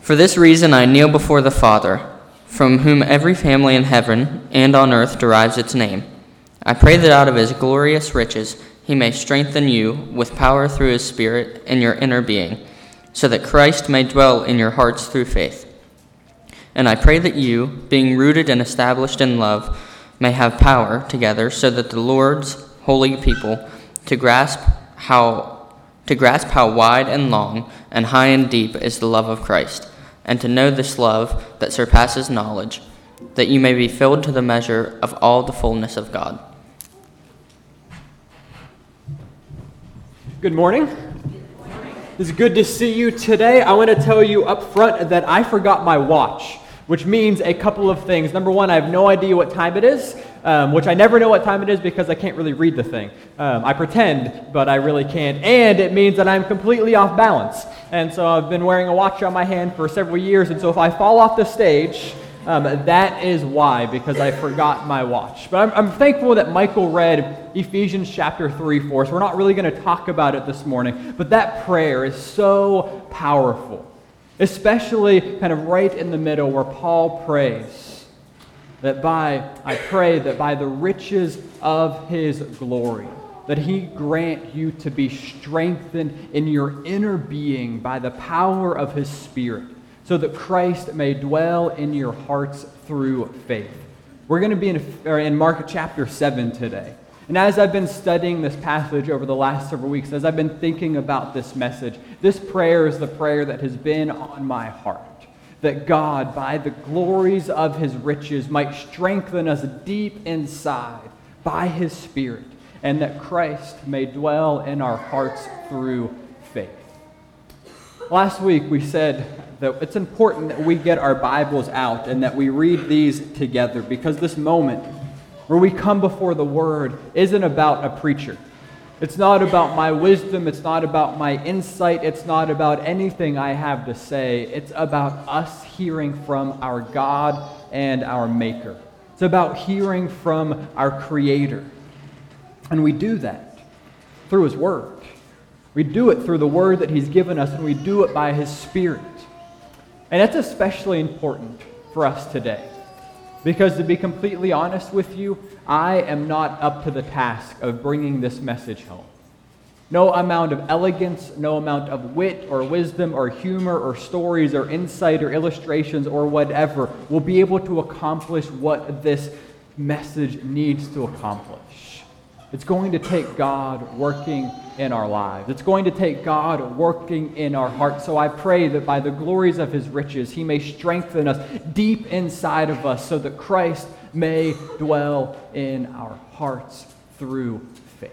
For this reason I kneel before the Father, from whom every family in heaven and on earth derives its name. I pray that out of his glorious riches he may strengthen you with power through his Spirit in your inner being, so that Christ may dwell in your hearts through faith. And I pray that you, being rooted and established in love, may have power together so that the Lord's holy people to grasp how wide and long and high and deep is the love of Christ, and to know this love that surpasses knowledge, that you may be filled to the measure of all the fullness of God. Good morning. It's good to see you today. I want to tell you up front that I forgot my watch, which means a couple of things. Number one, I have no idea what time it is, which I never know what time it is because I can't really read the thing. I pretend, but I really can't. And it means that I'm completely off balance. And so I've been wearing a watch on my hand for several years, and so if I fall off the stage, that is why, because I forgot my watch. But I'm thankful that Michael read Ephesians chapter 3 for us. We're not really going to talk about it this morning, but that prayer is so powerful, especially kind of right in the middle where Paul prays I pray that by the riches of his glory, that he grant you to be strengthened in your inner being by the power of his Spirit, so that Christ may dwell in your hearts through faith. We're going to be in Mark chapter 7 today. And as I've been studying this passage over the last several weeks, as I've been thinking about this message, this prayer is the prayer that has been on my heart. That God, by the glories of his riches, might strengthen us deep inside by his Spirit, and that Christ may dwell in our hearts through faith. Last week we said that it's important that we get our Bibles out and that we read these together, because this moment where we come before the Word isn't about a preacher. It's not about my wisdom. It's not about my insight. It's not about anything I have to say. It's about us hearing from our God and our Maker. It's about hearing from our Creator. And we do that through his Word. We do it through the Word that he's given us, and we do it by his Spirit. And that's especially important for us today. Because to be completely honest with you, I am not up to the task of bringing this message home. No amount of elegance, no amount of wit or wisdom or humor or stories or insight or illustrations or whatever will be able to accomplish what this message needs to accomplish. It's going to take God working in our lives. It's going to take God working in our hearts. So I pray that by the glories of his riches, he may strengthen us deep inside of us so that Christ may dwell in our hearts through faith.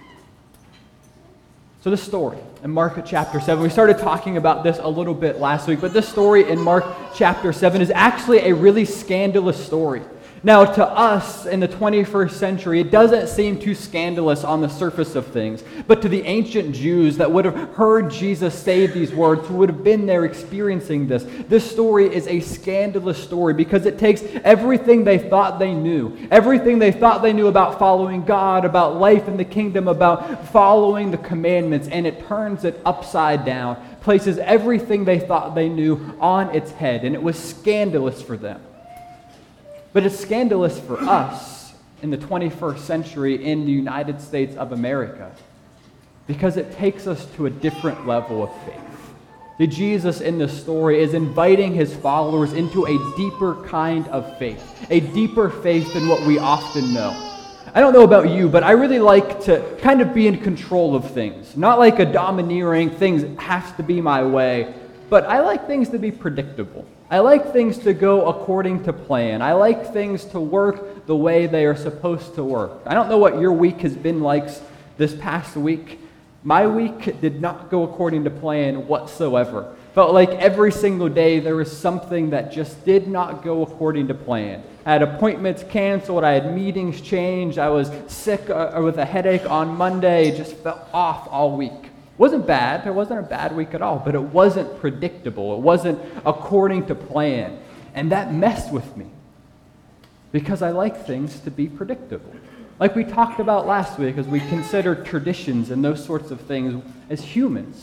So this story in Mark chapter 7, we started talking about this a little bit last week, but this story in Mark chapter 7 is actually a really scandalous story. Now, to us in the 21st century, it doesn't seem too scandalous on the surface of things. But to the ancient Jews that would have heard Jesus say these words, who would have been there experiencing this story is a scandalous story because it takes everything they thought they knew, everything they thought they knew about following God, about life in the kingdom, about following the commandments, and it turns it upside down, places everything they thought they knew on its head, and it was scandalous for them. But it's scandalous for us in the 21st century in the United States of America because it takes us to a different level of faith. See, Jesus in this story is inviting his followers into a deeper kind of faith, a deeper faith than what we often know. I don't know about you, but I really like to kind of be in control of things. Not like a domineering, things have to be my way, but I like things to be predictable. I like things to go according to plan. I like things to work the way they are supposed to work. I don't know what your week has been like this past week. My week did not go according to plan whatsoever. Felt like every single day there was something that just did not go according to plan. I had appointments canceled. I had meetings changed. I was sick with a headache on Monday. Just felt off all week. It wasn't bad. It wasn't a bad week at all, but it wasn't predictable. It wasn't according to plan. And that messed with me because I like things to be predictable. Like we talked about last week as we considered traditions and those sorts of things as humans.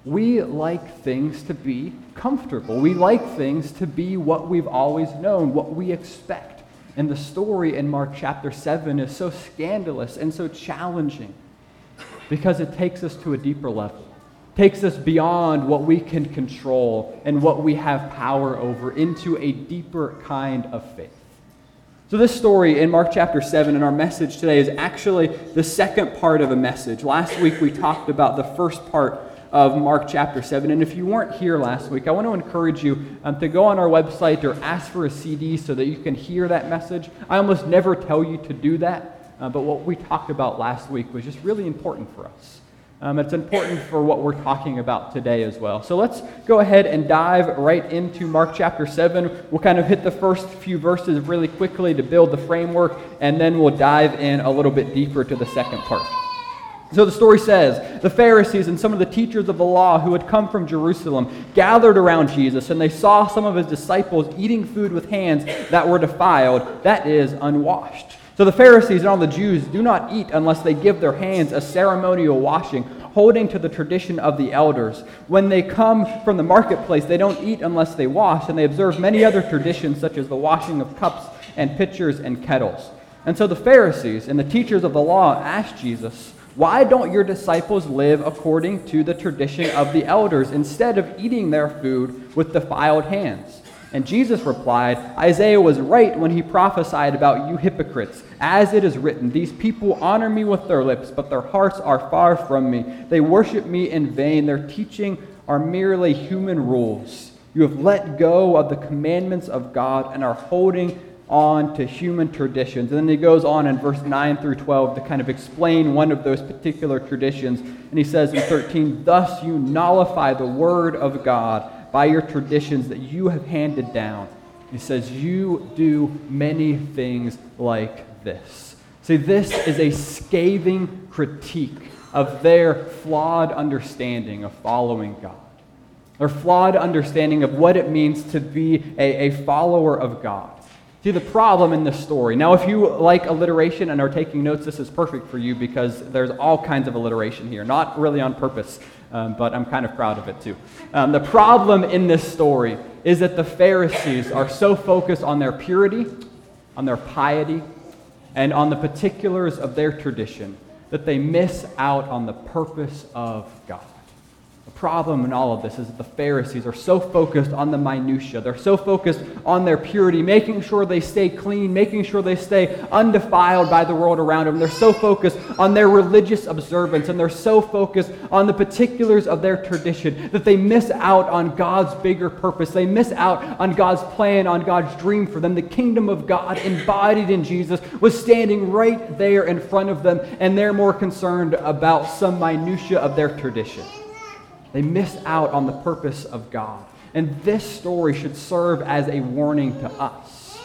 We like things to be comfortable. We like things to be what we've always known, what we expect. And the story in Mark chapter 7 is so scandalous and so challenging because it takes us to a deeper level, takes us beyond what we can control and what we have power over into a deeper kind of faith. So this story in Mark chapter 7 and our message today is actually the second part of a message. Last week we talked about the first part of Mark chapter 7. And if you weren't here last week, I want to encourage you to go on our website or ask for a CD so that you can hear that message. I almost never tell you to do that, but what we talked about last week was just really important for us. It's important for what we're talking about today as well. So let's go ahead and dive right into Mark chapter 7. We'll kind of hit the first few verses really quickly to build the framework, and then we'll dive in a little bit deeper to the second part. So the story says, the Pharisees and some of the teachers of the law who had come from Jerusalem gathered around Jesus, and they saw some of his disciples eating food with hands that were defiled, that is, unwashed. So the Pharisees and all the Jews do not eat unless they give their hands a ceremonial washing, holding to the tradition of the elders. When they come from the marketplace, they don't eat unless they wash, and they observe many other traditions such as the washing of cups and pitchers and kettles. And so the Pharisees and the teachers of the law asked Jesus, "Why don't your disciples live according to the tradition of the elders instead of eating their food with defiled hands?" And Jesus replied, "Isaiah was right when he prophesied about you hypocrites. As it is written, these people honor me with their lips, but their hearts are far from me. They worship me in vain. Their teaching are merely human rules. You have let go of the commandments of God and are holding on to human traditions." And then he goes on in verse 9 through 12 to kind of explain one of those particular traditions. And he says in 13, "Thus you nullify the word of God by your traditions that you have handed down." He says, "You do many things like this." See, this is a scathing critique of their flawed understanding of following God. Their flawed understanding of what it means to be a follower of God. See, the problem in this story, now if you like alliteration and are taking notes, this is perfect for you because there's all kinds of alliteration here, not really on purpose, but I'm kind of proud of it too. The problem in this story is that the Pharisees are so focused on their purity, on their piety, and on the particulars of their tradition that they miss out on the purpose of God. The problem in all of this is that the Pharisees are so focused on the minutia. They're so focused on their purity, making sure they stay clean, making sure they stay undefiled by the world around them. They're so focused on their religious observance, and they're so focused on the particulars of their tradition that they miss out on God's bigger purpose. They miss out on God's plan, on God's dream for them. The kingdom of God embodied in Jesus was standing right there in front of them, and they're more concerned about some minutia of their tradition. They miss out on the purpose of God. And this story should serve as a warning to us.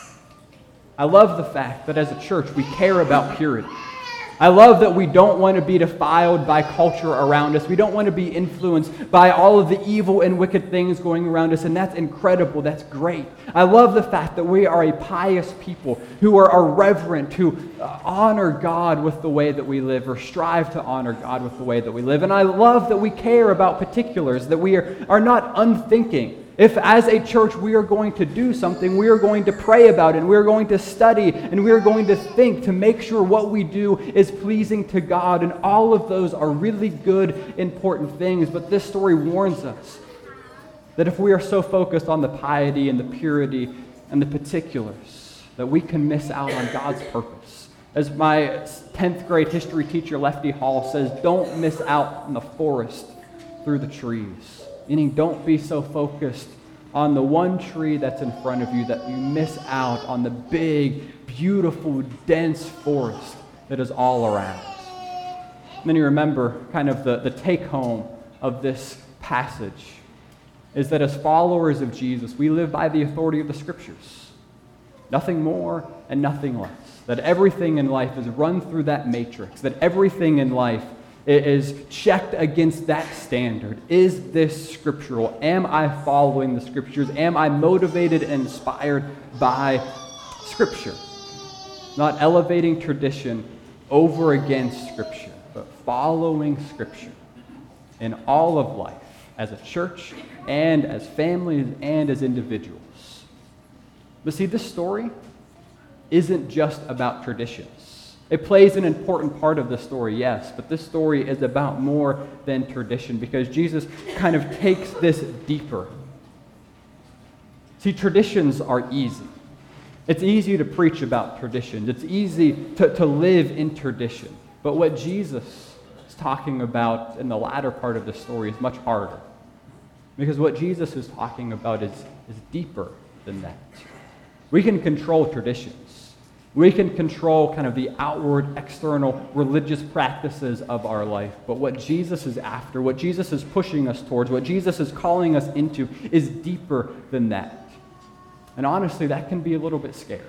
I love the fact that as a church we care about purity. I love that we don't want to be defiled by culture around us. We don't want to be influenced by all of the evil and wicked things going around us, and that's incredible. That's great. I love the fact that we are a pious people who are reverent, who honor God with the way that we live, or strive to honor God with the way that we live. And I love that we care about particulars, that we are not unthinking. If as a church we are going to do something, we are going to pray about it, and we are going to study, and we are going to think to make sure what we do is pleasing to God. And all of those are really good, important things. But this story warns us that if we are so focused on the piety and the purity and the particulars, that we can miss out on God's purpose. As my 10th grade history teacher, Lefty Hall, says, don't miss out on the forest through the trees. Meaning, don't be so focused on the one tree that's in front of you that you miss out on the big, beautiful, dense forest that is all around. And then you remember kind of the take-home of this passage is that as followers of Jesus, we live by the authority of the Scriptures. Nothing more and nothing less. That everything in life is run through that matrix. That everything in life is checked against that standard. Is this scriptural? Am I following the Scriptures? Am I motivated and inspired by Scripture? Not elevating tradition over against Scripture, but following Scripture. in all of life, as a church and as families and as individuals. But see, this story isn't just about traditions. It plays an important part of the story, yes, but this story is about more than tradition because Jesus kind of takes this deeper. See, traditions are easy. It's easy to preach about traditions. It's easy to live in tradition. But what Jesus is talking about in the latter part of the story is much harder. Because what Jesus is talking about is deeper than that. We can control traditions. We can control kind of the outward, external religious practices of our life. But what Jesus is after, what Jesus is pushing us towards, what Jesus is calling us into is deeper than that. And honestly, that can be a little bit scary.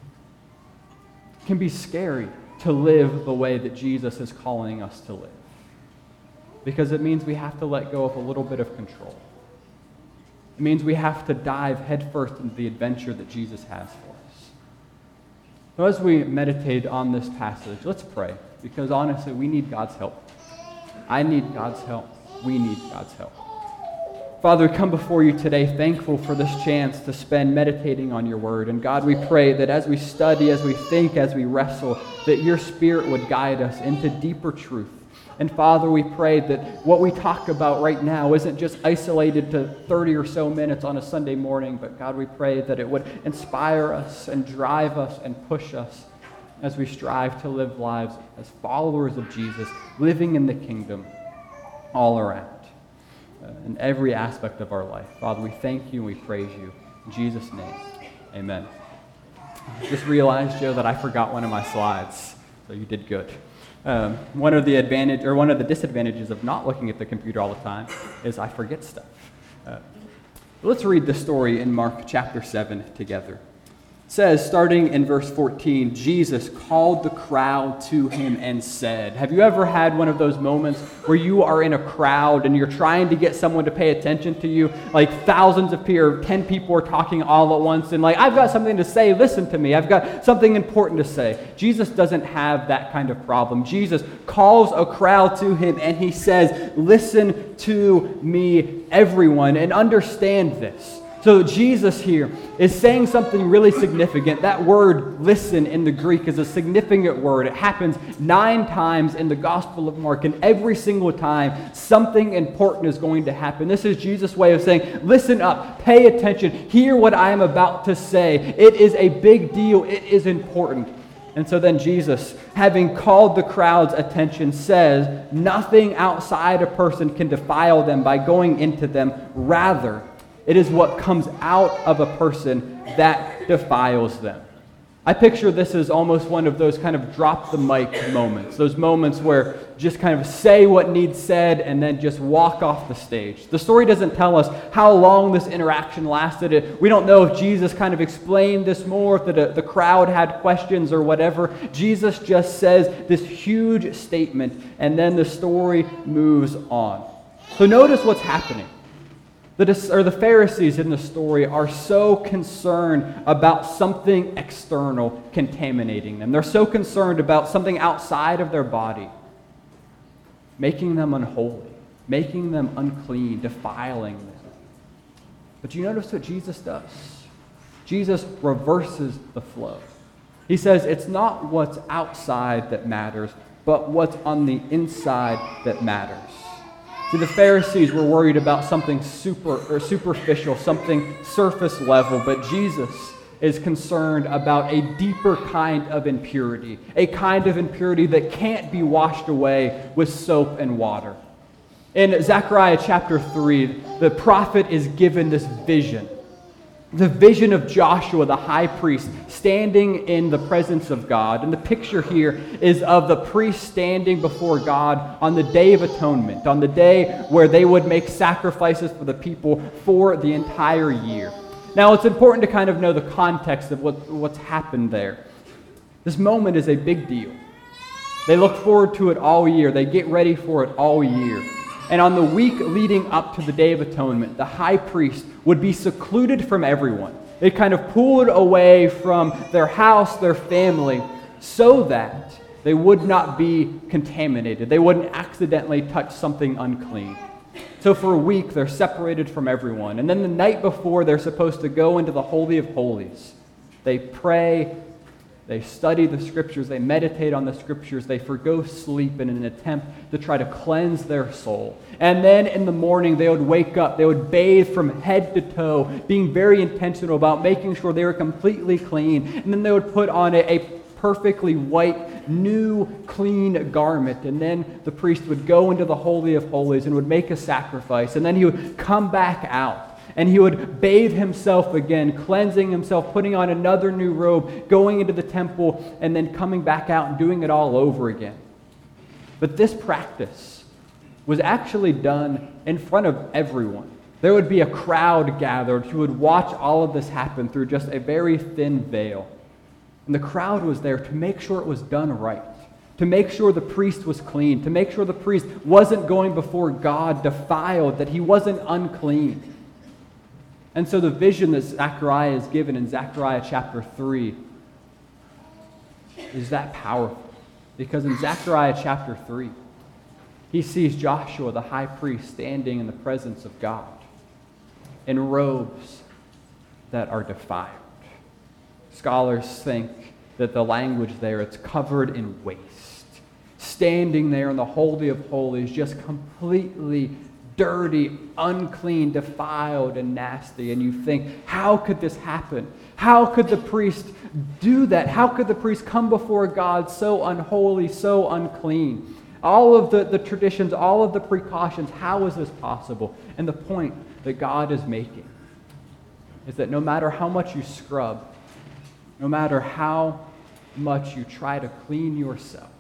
It can be scary to live the way that Jesus is calling us to live. Because it means we have to let go of a little bit of control. It means we have to dive headfirst into the adventure that Jesus has for us. So as we meditate on this passage, let's pray. Because honestly, we need God's help. I need God's help. We need God's help. Father, we come before you today thankful for this chance to spend meditating on your word. And God, we pray that as we study, as we think, as we wrestle, that your Spirit would guide us into deeper truth. And Father, we pray that what we talk about right now isn't just isolated to 30 or so minutes on a Sunday morning, but God, we pray that it would inspire us and drive us and push us as we strive to live lives as followers of Jesus, living in the kingdom all around. In every aspect of our life. Father, we thank you and we praise you. In Jesus' name, amen. Just realized, Joe, that I forgot one of my slides, so you did good. One of the disadvantages of not looking at the computer all the time is I forget stuff. Let's read the story in Mark chapter 7 together. It says, starting in verse 14, Jesus called the crowd to him and said, have you ever had one of those moments where you are in a crowd and you're trying to get someone to pay attention to you? Like thousands of people, 10 people are talking all at once and like, I've got something to say, listen to me. I've got something important to say. Jesus doesn't have that kind of problem. Jesus calls a crowd to him and he says, listen to me, everyone, and understand this. So Jesus here is saying something really significant. That word listen in the Greek is a significant word. It happens 9 times in the Gospel of Mark, and every single time something important is going to happen. This is Jesus' way of saying, listen up, pay attention, hear what I am about to say. It is a big deal. It is important. And so then Jesus, having called the crowd's attention, says, nothing outside a person can defile them by going into them. Rather, it is what comes out of a person that defiles them. I picture this as almost one of those kind of drop the mic moments, those moments where just kind of say what needs said and then just walk off the stage. The story doesn't tell us how long this interaction lasted. We don't know if Jesus kind of explained this more, if the crowd had questions or whatever. Jesus just says this huge statement and then the story moves on. So notice what's happening. The Pharisees in the story are so concerned about something external contaminating them. They're so concerned about something outside of their body, making them unholy, making them unclean, defiling them. But you notice what Jesus does? Jesus reverses the flow. He says it's not what's outside that matters, but what's on the inside that matters. See, the Pharisees were worried about something superficial, something surface level, but Jesus is concerned about a deeper kind of impurity, a kind of impurity that can't be washed away with soap and water. In Zechariah chapter 3, the prophet is given this vision. The vision of Joshua, the high priest, standing in the presence of God. And the picture here is of the priest standing before God on the Day of Atonement, on the day where they would make sacrifices for the people for the entire year. Now, it's important to kind of know the context of what's happened there. This moment is a big deal. They look forward to it all year. They get ready for it all year. And on the week leading up to the Day of Atonement, the high priest would be secluded from everyone. They kind of pulled away from their house, their family, so that They would not be contaminated. They wouldn't accidentally touch something unclean. So for a week, they're separated from everyone. And then the night before, they're supposed to go into the Holy of Holies. They pray, they study the Scriptures, they meditate on the Scriptures, they forgo sleep in an attempt to try to cleanse their soul. And then in the morning, they would wake up, they would bathe from head to toe, being very intentional about making sure they were completely clean. And then they would put on a perfectly white, new, clean garment. And then the priest would go into the Holy of Holies and would make a sacrifice. And then he would come back out. And he would bathe himself again, cleansing himself, putting on another new robe, going into the temple, and then coming back out and doing it all over again. But this practice was actually done in front of everyone. There would be a crowd gathered who would watch all of this happen through just a very thin veil. And the crowd was there to make sure it was done right, to make sure the priest was clean, to make sure the priest wasn't going before God defiled, that he wasn't unclean. And so the vision that Zechariah is given in Zechariah chapter 3 is that powerful. Because in Zechariah chapter 3, he sees Joshua, the high priest, standing in the presence of God in robes that are defiled. Scholars think that the language there, it's covered in waste. Standing there in the Holy of Holies, just completely dirty, unclean, defiled, and nasty. And you think, how could this happen? How could the priest do that? How could the priest come before God so unholy, so unclean? All of the traditions, all of the precautions, how is this possible? And the point that God is making is that no matter how much you scrub, no matter how much you try to clean yourself,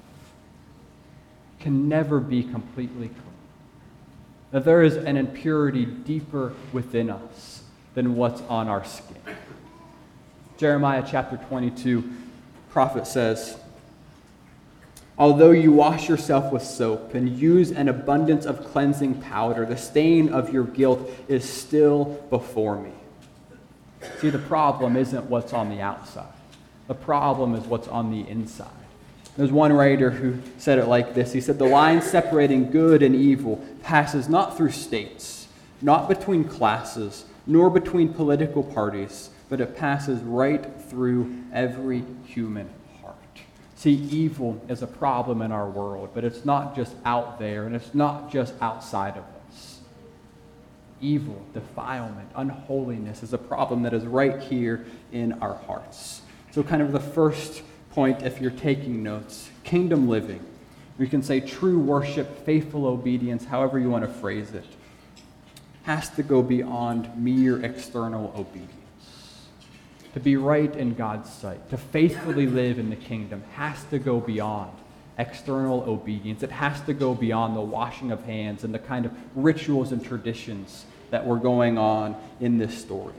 can never be completely clean. That there is an impurity deeper within us than what's on our skin. Jeremiah chapter 22, prophet says, "Although you wash yourself with soap and use an abundance of cleansing powder, the stain of your guilt is still before me." See, the problem isn't what's on the outside. The problem is what's on the inside. There's one writer who said it like this. He said, "The line separating good and evil passes not through states, not between classes, nor between political parties, but it passes right through every human heart." See, evil is a problem in our world, but it's not just out there, and it's not just outside of us. Evil, defilement, unholiness is a problem that is right here in our hearts. So kind of the first point, if you're taking notes, kingdom living. We can say true worship, faithful obedience, however you want to phrase it, has to go beyond mere external obedience. To be right in God's sight, to faithfully live in the kingdom, has to go beyond external obedience. It has to go beyond the washing of hands and the kind of rituals and traditions that were going on in this story.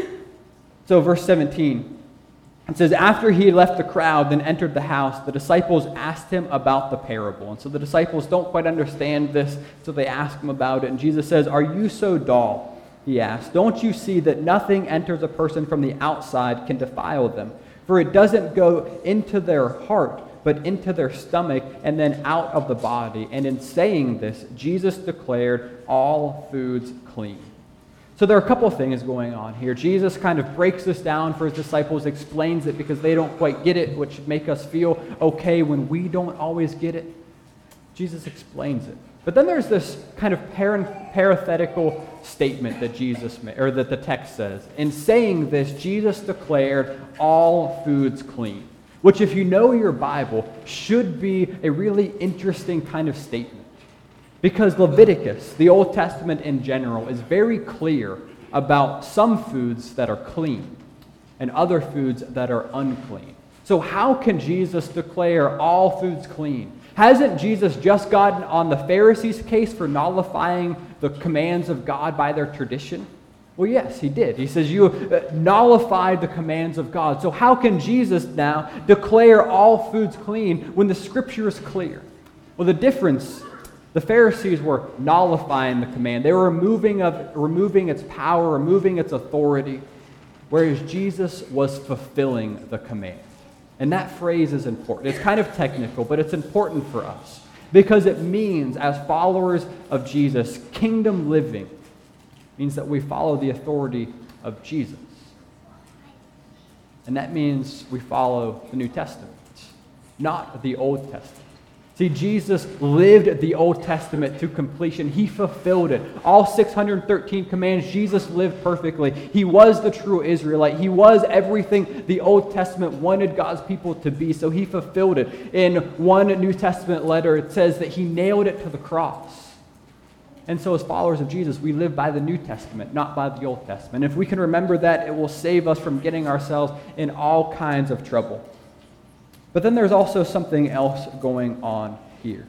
So verse 17, it says, "After he left the crowd, then entered the house, the disciples asked him about the parable." And so the disciples don't quite understand this, so they ask him about it. And Jesus says, "Are you so dull?" He asked. "Don't you see that nothing enters a person from the outside can defile them? For it doesn't go into their heart, but into their stomach, and then out of the body." And in saying this, Jesus declared all foods clean. So there are a couple of things going on here. Jesus kind of breaks this down for his disciples, explains it because they don't quite get it, which should make us feel okay when we don't always get it. Jesus explains it. But then there's this kind of parenthetical statement that Jesus made, or that the text says. In saying this, Jesus declared all foods clean, which, if you know your Bible, should be a really interesting kind of statement. Because Leviticus, the Old Testament in general, is very clear about some foods that are clean and other foods that are unclean. So how can Jesus declare all foods clean? Hasn't Jesus just gotten on the Pharisees' case for nullifying the commands of God by their tradition? Well, yes, he did. He says, you nullified the commands of God. So how can Jesus now declare all foods clean when the Scripture is clear? Well, the difference, the Pharisees were nullifying the command. They were removing its power, removing its authority, whereas Jesus was fulfilling the command. And that phrase is important. It's kind of technical, but it's important for us because it means, as followers of Jesus, kingdom living means that we follow the authority of Jesus. And that means we follow the New Testament, not the Old Testament. See, Jesus lived the Old Testament to completion. He fulfilled it. All 613 commands, Jesus lived perfectly. He was the true Israelite. He was everything the Old Testament wanted God's people to be, so he fulfilled it. In one New Testament letter, it says that he nailed it to the cross. And so as followers of Jesus, we live by the New Testament, not by the Old Testament. If we can remember that, it will save us from getting ourselves in all kinds of trouble. But then there's also something else going on here.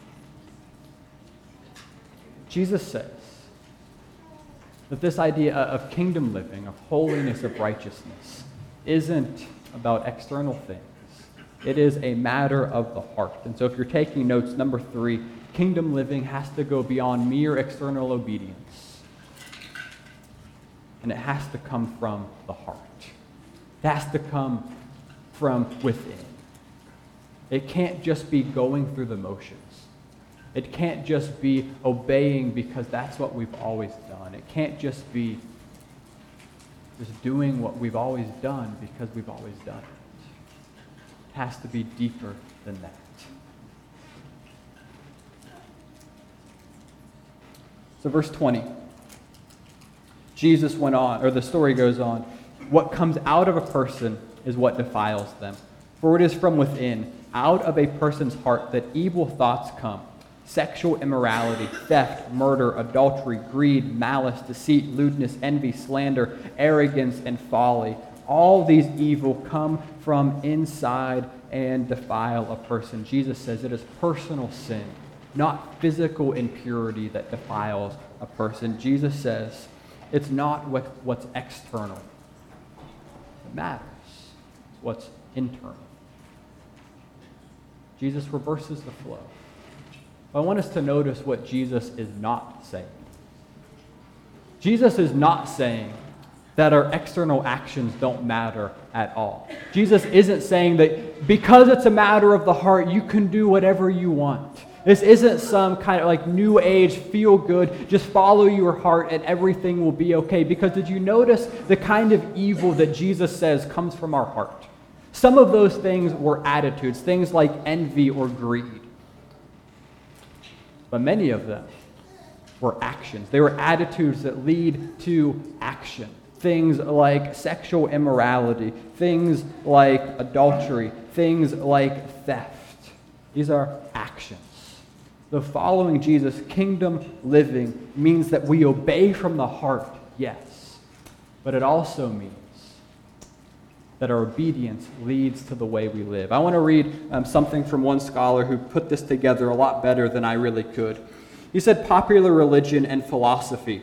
Jesus says that this idea of kingdom living, of holiness, of righteousness, isn't about external things. It is a matter of the heart. And so if you're taking notes, number 3, kingdom living has to go beyond mere external obedience. And it has to come from the heart. It has to come from within. It can't just be going through the motions. It can't just be obeying because that's what we've always done. It can't just be just doing what we've always done because we've always done it. It has to be deeper than that. So verse 20, Jesus went on, or the story goes on, what comes out of a person is what defiles them. For it is from within, out of a person's heart, that evil thoughts come. Sexual immorality, theft, murder, adultery, greed, malice, deceit, lewdness, envy, slander, arrogance, and folly. All these evil come from inside and defile a person. Jesus says it is personal sin, not physical impurity that defiles a person. Jesus says it's not what's external that matters. It's what's internal. Jesus reverses the flow. But I want us to notice what Jesus is not saying. Jesus is not saying that our external actions don't matter at all. Jesus isn't saying that because it's a matter of the heart, you can do whatever you want. This isn't some kind of like new age, feel good, just follow your heart and everything will be okay. Because did you notice the kind of evil that Jesus says comes from our heart? Some of those things were attitudes, things like envy or greed. But many of them were actions. They were attitudes that lead to action. Things like sexual immorality, things like adultery, things like theft. These are actions. The following Jesus, kingdom living, means that we obey from the heart, yes. But it also means that our obedience leads to the way we live. I want to read something from one scholar who put this together a lot better than I really could. He said, popular religion and philosophy,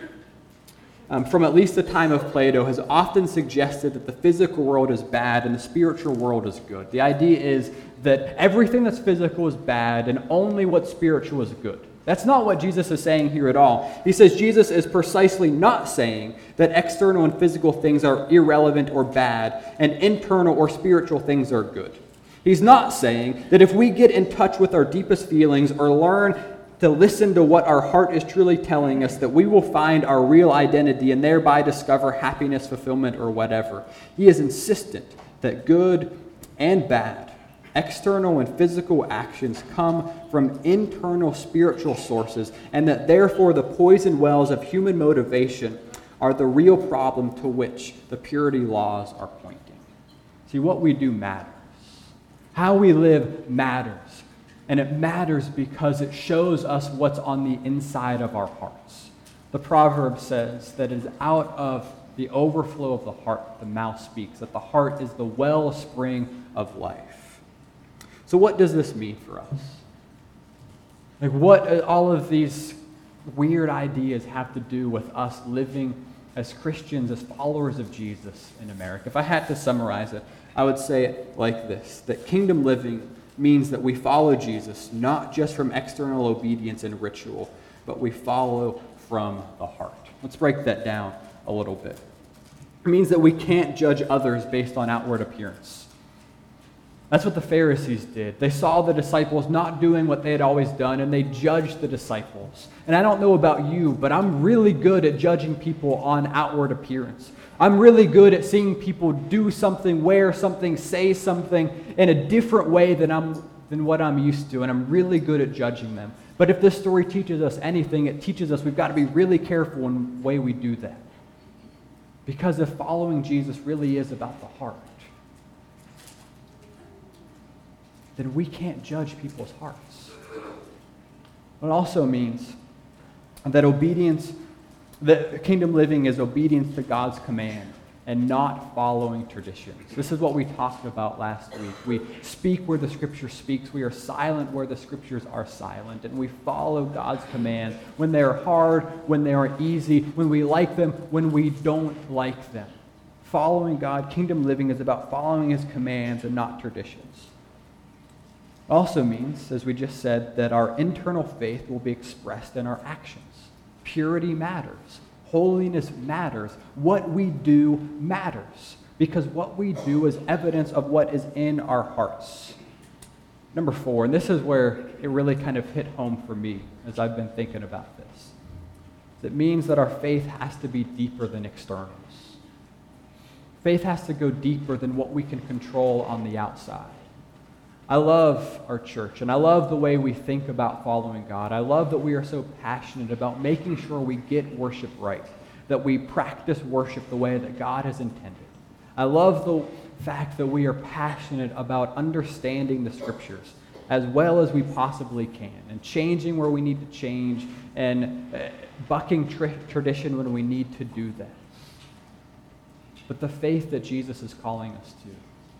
from at least the time of Plato, has often suggested that the physical world is bad and the spiritual world is good. The idea is that everything that's physical is bad and only what's spiritual is good. That's not what Jesus is saying here at all. He says Jesus is precisely not saying that external and physical things are irrelevant or bad and internal or spiritual things are good. He's not saying that if we get in touch with our deepest feelings or learn to listen to what our heart is truly telling us, that we will find our real identity and thereby discover happiness, fulfillment, or whatever. He is insistent that good and bad, external and physical actions come from internal spiritual sources, and that therefore the poison wells of human motivation are the real problem to which the purity laws are pointing. See, what we do matters. How we live matters. And it matters because it shows us what's on the inside of our hearts. The proverb says that it is out of the overflow of the heart the mouth speaks, that the heart is the wellspring of life. So what does this mean for us? Like, what all of these weird ideas have to do with us living as Christians, as followers of Jesus in America? If I had to summarize it, I would say it like this, that kingdom living means that we follow Jesus, not just from external obedience and ritual, but we follow from the heart. Let's break that down a little bit. It means that we can't judge others based on outward appearance. That's what the Pharisees did. They saw the disciples not doing what they had always done, and they judged the disciples. And I don't know about you, but I'm really good at judging people on outward appearance. I'm really good at seeing people do something, wear something, say something in a different way than what I'm used to, and I'm really good at judging them. But if this story teaches us anything, it teaches us we've got to be really careful in the way we do that. Because if following Jesus really is about the heart, then we can't judge people's hearts. It also means that kingdom living is obedience to God's command and not following traditions. This is what we talked about last week. We speak where the Scripture speaks. We are silent where the Scriptures are silent. And we follow God's command when they are hard, when they are easy, when we like them, when we don't like them. Following God, kingdom living is about following His commands and not traditions. It also means, as we just said, that our internal faith will be expressed in our actions. Purity matters. Holiness matters. What we do matters. Because what we do is evidence of what is in our hearts. Number 4, and this is where it really kind of hit home for me as I've been thinking about this. It means that our faith has to be deeper than externals. Faith has to go deeper than what we can control on the outside. I love our church, and I love the way we think about following God. I love that we are so passionate about making sure we get worship right, that we practice worship the way that God has intended. I love the fact that we are passionate about understanding the Scriptures as well as we possibly can, and changing where we need to change, and bucking tradition when we need to do that. But the faith that Jesus is calling us to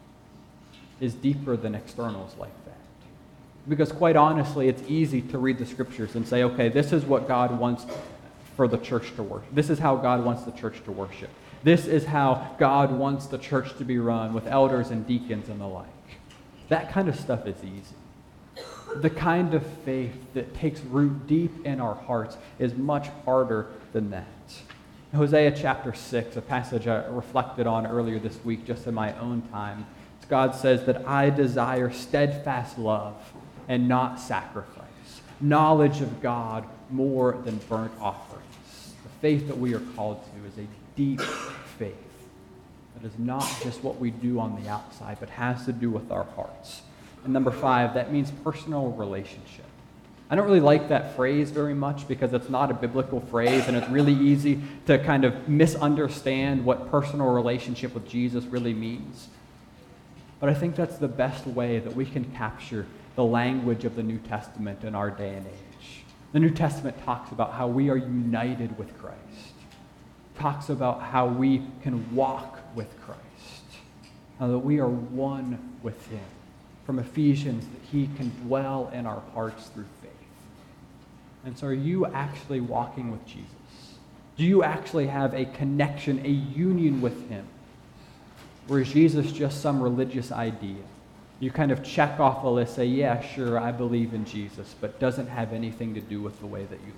is deeper than externals like that. Because quite honestly, it's easy to read the Scriptures and say, okay, this is what God wants for the church to worship. This is how God wants the church to worship. This is how God wants the church to be run with elders and deacons and the like. That kind of stuff is easy. The kind of faith that takes root deep in our hearts is much harder than that. Hosea chapter 6, a passage I reflected on earlier this week just in my own time, God says that I desire steadfast love and not sacrifice, knowledge of God more than burnt offerings. The faith that we are called to is a deep faith that is not just what we do on the outside, but has to do with our hearts. And number 5, that means personal relationship. I don't really like that phrase very much because it's not a biblical phrase, and it's really easy to kind of misunderstand what personal relationship with Jesus really means. But I think that's the best way that we can capture the language of the New Testament in our day and age. The New Testament talks about how we are united with Christ. It talks about how we can walk with Christ. How that we are one with Him. From Ephesians, that He can dwell in our hearts through faith. And so are you actually walking with Jesus? Do you actually have a connection, a union with Him? Or is Jesus just some religious idea? You kind of check off a list, say, yeah, sure, I believe in Jesus, but doesn't have anything to do with the way that you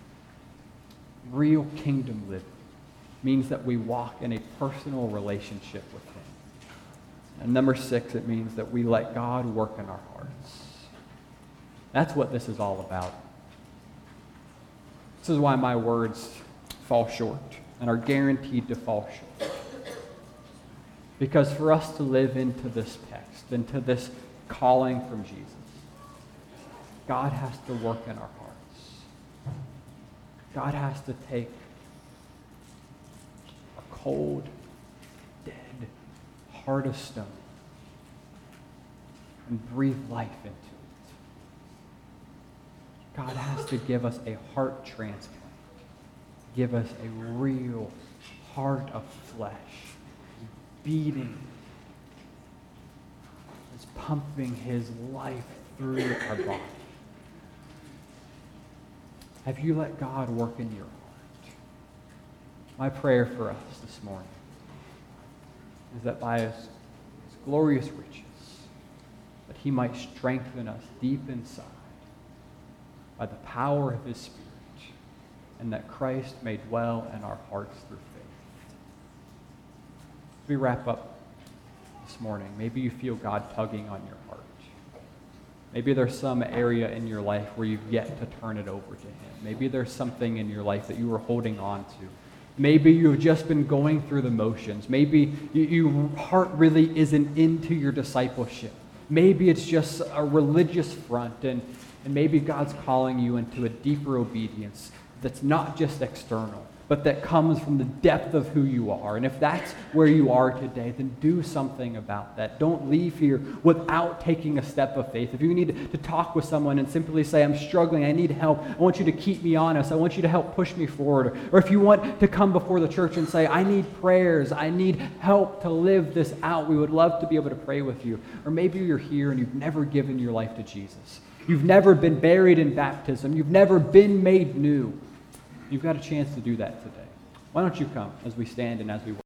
live. Real kingdom living means that we walk in a personal relationship with Him. And number 6, it means that we let God work in our hearts. That's what this is all about. This is why my words fall short and are guaranteed to fall short. Because for us to live into this text, into this calling from Jesus, God has to work in our hearts. God has to take a cold, dead heart of stone and breathe life into it. God has to give us a heart transplant, give us a real heart of flesh, beating, is pumping His life through our body. Have you let God work in your heart? My prayer for us this morning is that by His glorious riches, that He might strengthen us deep inside by the power of His Spirit, and that Christ may dwell in our hearts through faith. As we wrap up this morning. Maybe you feel God tugging on your heart. Maybe there's some area in your life where you've yet to turn it over to Him. Maybe there's something in your life that you were holding on to. Maybe you've just been going through the motions. Maybe your heart really isn't into your discipleship. Maybe it's just a religious front, and maybe God's calling you into a deeper obedience that's not just external, but that comes from the depth of who you are. And if that's where you are today, then do something about that. Don't leave here without taking a step of faith. If you need to talk with someone and simply say, I'm struggling, I need help, I want you to keep me honest, I want you to help push me forward. Or if you want to come before the church and say, I need prayers, I need help to live this out, we would love to be able to pray with you. Or maybe you're here and you've never given your life to Jesus. You've never been buried in baptism. You've never been made new. You've got a chance to do that today. Why don't you come as we stand and as we